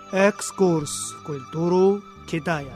Экскурс в культуру Китая.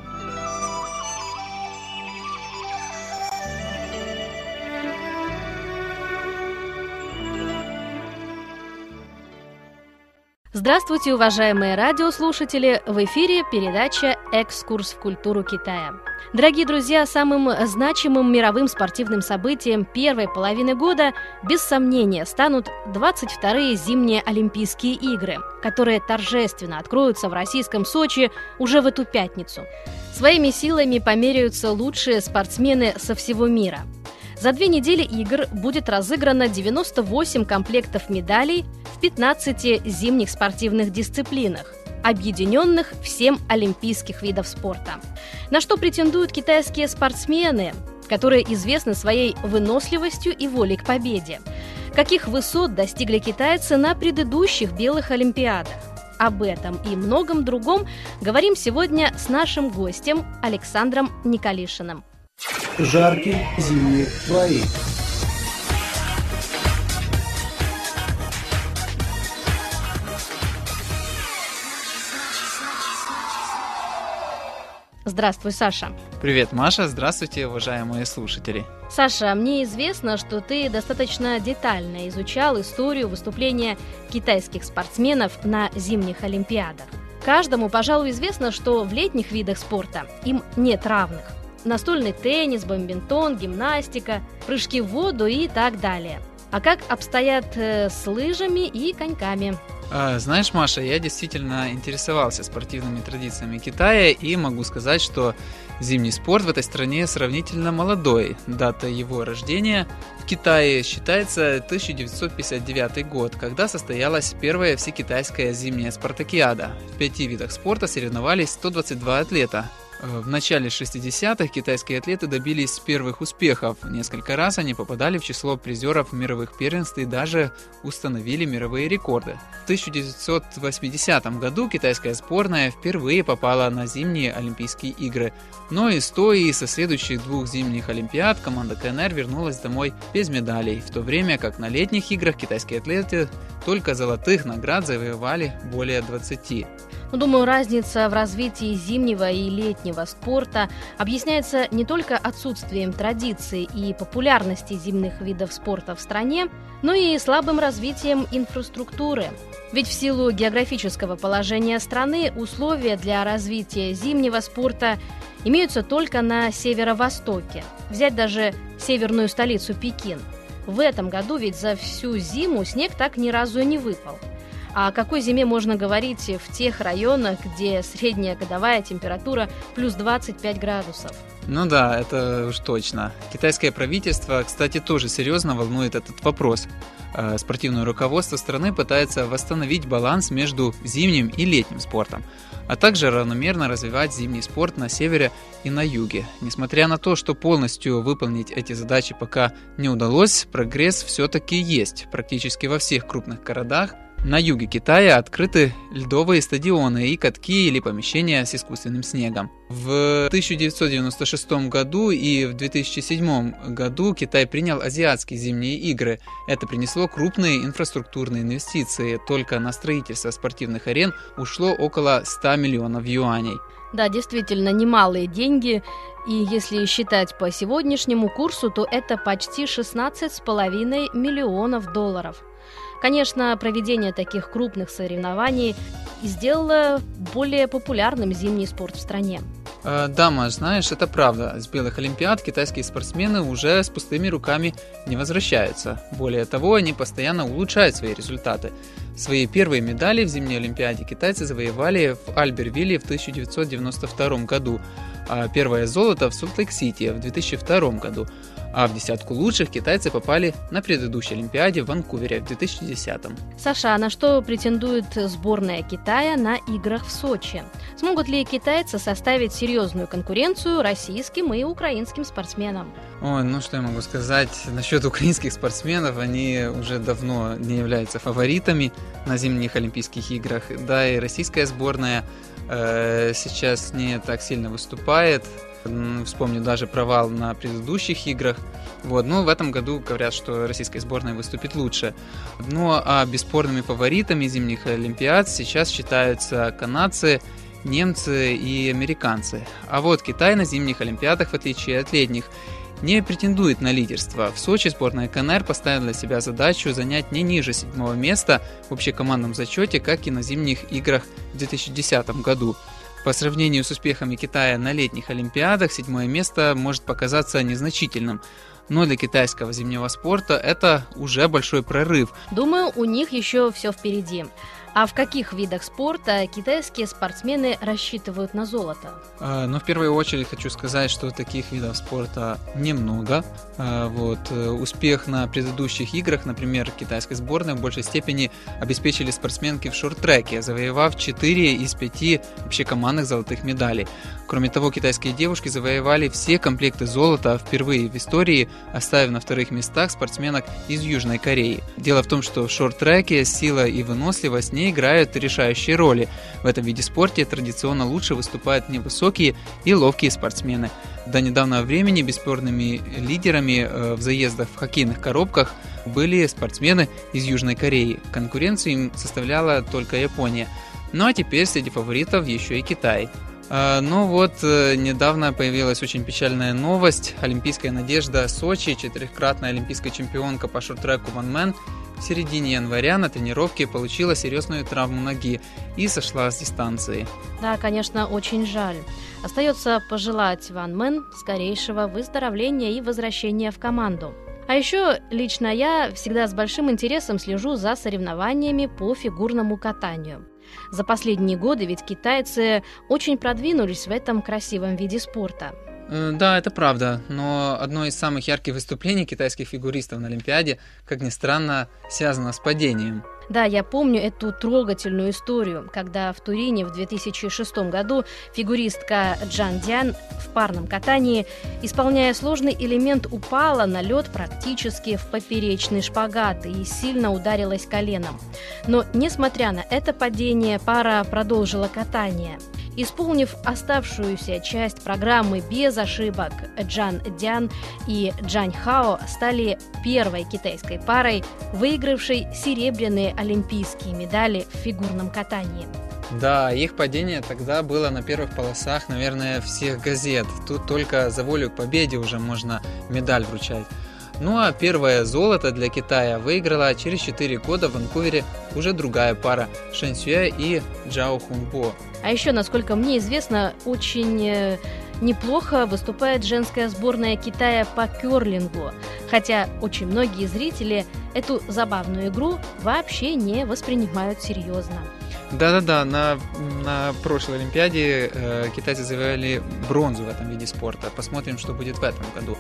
Здравствуйте, уважаемые радиослушатели! В эфире передача «Экскурс в культуру Китая». Дорогие друзья, самым значимым мировым спортивным событием первой половины года, без сомнения, станут 22-е зимние Олимпийские игры, которые торжественно откроются в российском Сочи уже в эту пятницу. Своими силами померяются лучшие спортсмены со всего мира. За 2 недели игр будет разыграно 98 комплектов медалей в 15 зимних спортивных дисциплинах, объединенных в 7 олимпийских видов спорта. На что претендуют китайские спортсмены, которые известны своей выносливостью и волей к победе? Каких высот достигли китайцы на предыдущих белых олимпиадах? Об этом и многом другом говорим сегодня с нашим гостем Александром Николишиным. Жаркие зимние бои. Здравствуй, Саша. Привет, Маша. Здравствуйте, уважаемые слушатели. Саша, мне известно, что ты достаточно детально изучал историю выступления китайских спортсменов на зимних олимпиадах. Каждому, пожалуй, известно, что в летних видах спорта им нет равных. Настольный теннис, бадминтон, гимнастика, прыжки в воду и так далее. А как обстоят с лыжами и коньками? Знаешь, Маша, я действительно интересовался спортивными традициями Китая и могу сказать, что зимний спорт в этой стране сравнительно молодой. Дата его рождения в Китае считается 1959 год, когда состоялась первая всекитайская зимняя спартакиада. В 5 видах спорта соревновались 122 атлета. В начале 60-х китайские атлеты добились первых успехов. Несколько раз они попадали в число призеров мировых первенств и даже установили мировые рекорды. В 1980 году китайская сборная впервые попала на зимние Олимпийские игры. Но из той и со следующих 2 зимних Олимпиад команда КНР вернулась домой без медалей, в то время как на летних играх китайские атлеты только золотых наград завоевали более 20. Думаю, разница в развитии зимнего и летнего спорта объясняется не только отсутствием традиций и популярности зимних видов спорта в стране, но и слабым развитием инфраструктуры. Ведь в силу географического положения страны условия для развития зимнего спорта имеются только на северо-востоке. Взять даже северную столицу Пекин. В этом году ведь за всю зиму снег так ни разу и не выпал. А о какой зиме можно говорить в тех районах, где средняя годовая температура плюс 25 градусов? Ну да, это уж точно. Китайское правительство, кстати, тоже серьезно волнует этот вопрос. Спортивное руководство страны пытается восстановить баланс между зимним и летним спортом, а также равномерно развивать зимний спорт на севере и на юге. Несмотря на то, что полностью выполнить эти задачи пока не удалось, прогресс все-таки есть. Практически во всех крупных городах на юге Китая открыты льдовые стадионы и катки или помещения с искусственным снегом. В 1996 году и в 2007 году Китай принял азиатские зимние игры. Это принесло крупные инфраструктурные инвестиции. Только на строительство спортивных арен ушло около 100 миллионов юаней. Да, действительно, немалые деньги. И если считать по сегодняшнему курсу, то это почти 16,5 миллионов долларов. Конечно, проведение таких крупных соревнований сделало более популярным зимний спорт в стране. Да, Маш, знаешь, это правда. С белых олимпиад китайские спортсмены уже с пустыми руками не возвращаются. Более того, они постоянно улучшают свои результаты. Свои первые медали в зимней олимпиаде китайцы завоевали в Альбервилле в 1992 году, а первое золото в Солт-Лейк-Сити в 2002 году. А в десятку лучших китайцы попали на предыдущей Олимпиаде в Ванкувере в 2010-м. Саша, а на что претендует сборная Китая на играх в Сочи? Смогут ли китайцы составить серьезную конкуренцию российским и украинским спортсменам? Ой, ну что я могу сказать насчет украинских спортсменов, они уже давно не являются фаворитами на зимних Олимпийских играх, да и российская сборная сейчас не так сильно выступает. Вспомню даже провал на предыдущих играх. Но в этом году говорят, что российская сборная выступит лучше. А бесспорными фаворитами зимних Олимпиад сейчас считаются канадцы, немцы и американцы. А вот Китай на зимних Олимпиадах, в отличие от летних, не претендует на лидерство. В Сочи сборная КНР поставила для себя задачу занять не ниже 7-го места в общекомандном зачете, как и на зимних играх в 2010 году. По сравнению с успехами Китая на летних Олимпиадах, 7-е место может показаться незначительным. Но для китайского зимнего спорта это уже большой прорыв. Думаю, у них еще все впереди. А в каких видах спорта китайские спортсмены рассчитывают на золото? В первую очередь хочу сказать, что таких видов спорта немного. Успех на предыдущих играх, например, китайской сборной в большей степени обеспечили спортсменки в шорт-треке, завоевав 4 из 5 общекомандных золотых медалей. Кроме того, китайские девушки завоевали все комплекты золота впервые в истории, оставив на вторых местах спортсменок из Южной Кореи. Дело в том, что в шорт-треке сила и выносливость не играют решающие роли. В этом виде спорта традиционно лучше выступают невысокие и ловкие спортсмены. До недавнего времени бесспорными лидерами в заездах в хоккейных коробках были спортсмены из Южной Кореи. Конкуренцию им составляла только Япония. А теперь среди фаворитов еще и Китай. Недавно появилась очень печальная новость. Олимпийская надежда Сочи, 4-кратная олимпийская чемпионка по шорт-треку ванмен, в середине января на тренировке получила серьезную травму ноги и сошла с дистанции. Да, конечно, очень жаль. Остается пожелать ванмен скорейшего выздоровления и возвращения в команду. А еще лично я всегда с большим интересом слежу за соревнованиями по фигурному катанию. За последние годы ведь китайцы очень продвинулись в этом красивом виде спорта. Да, это правда, но одно из самых ярких выступлений китайских фигуристов на Олимпиаде, как ни странно, связано с падением. Да, я помню эту трогательную историю, когда в Турине в 2006 году фигуристка Джан Дян в парном катании, исполняя сложный элемент, упала на лед практически в поперечный шпагат и сильно ударилась коленом. Но, несмотря на это падение, пара продолжила катание. Исполнив оставшуюся часть программы без ошибок, Джан Дян и Джан Хао стали первой китайской парой, выигравшей серебряные олимпийские медали в фигурном катании. Да, их падение тогда было на первых полосах, наверное, всех газет. Тут только за волю к победе уже можно медаль вручать. А первое золото для Китая выиграла через 4 года в Ванкувере уже другая пара – Шэн Сюэ и Джао Хунбо. А еще, насколько мне известно, очень неплохо выступает женская сборная Китая по кёрлингу, хотя очень многие зрители эту забавную игру вообще не воспринимают серьезно. Да-да-да, на прошлой Олимпиаде китайцы завоевали бронзу в этом виде спорта. Посмотрим, что будет в этом году.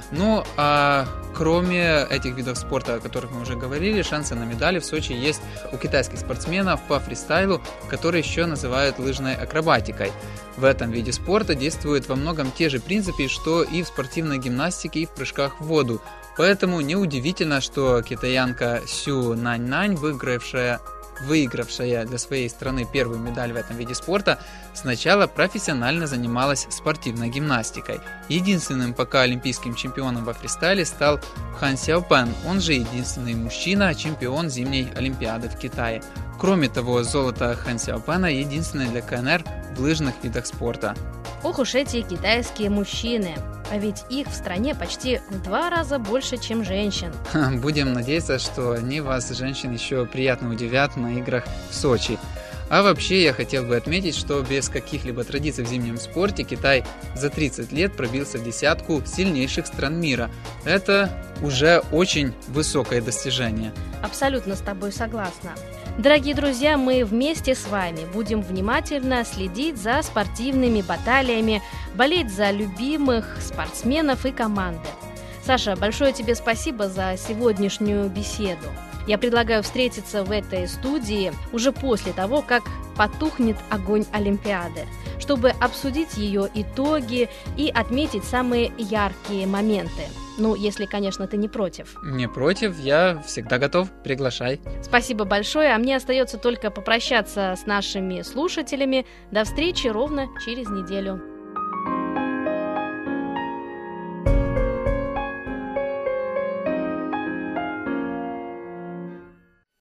А кроме этих видов спорта, о которых мы уже говорили, шансы на медали в Сочи есть у китайских спортсменов по фристайлу, который еще называют лыжной акробатикой. В этом виде спорта действуют во многом те же принципы, что и в спортивной гимнастике, и в прыжках в воду. Поэтому неудивительно, что китаянка Сю Нань-Нань, выигравшая для своей страны первую медаль в этом виде спорта, сначала профессионально занималась спортивной гимнастикой. Единственным пока олимпийским чемпионом во фристайле стал Хан Сяопен, он же единственный мужчина-чемпион зимней Олимпиады в Китае. Кроме того, золото Хан Сяопена единственное для КНР в лыжных видах спорта. Ох уж эти китайские мужчины, а ведь их в стране почти в 2 раза больше, чем женщин. Будем надеяться, что они вас, женщин, еще приятно удивят на играх в Сочи. А вообще я хотел бы отметить, что без каких-либо традиций в зимнем спорте Китай за 30 лет пробился в десятку сильнейших стран мира. Это уже очень высокое достижение. Абсолютно с тобой согласна. Дорогие друзья, мы вместе с вами будем внимательно следить за спортивными баталиями, болеть за любимых спортсменов и команды. Саша, большое тебе спасибо за сегодняшнюю беседу. Я предлагаю встретиться в этой студии уже после того, как потухнет огонь Олимпиады, чтобы обсудить ее итоги и отметить самые яркие моменты. Если, конечно, ты не против. Не против, я всегда готов, приглашай. Спасибо большое, а мне остается только попрощаться с нашими слушателями. До встречи ровно через неделю.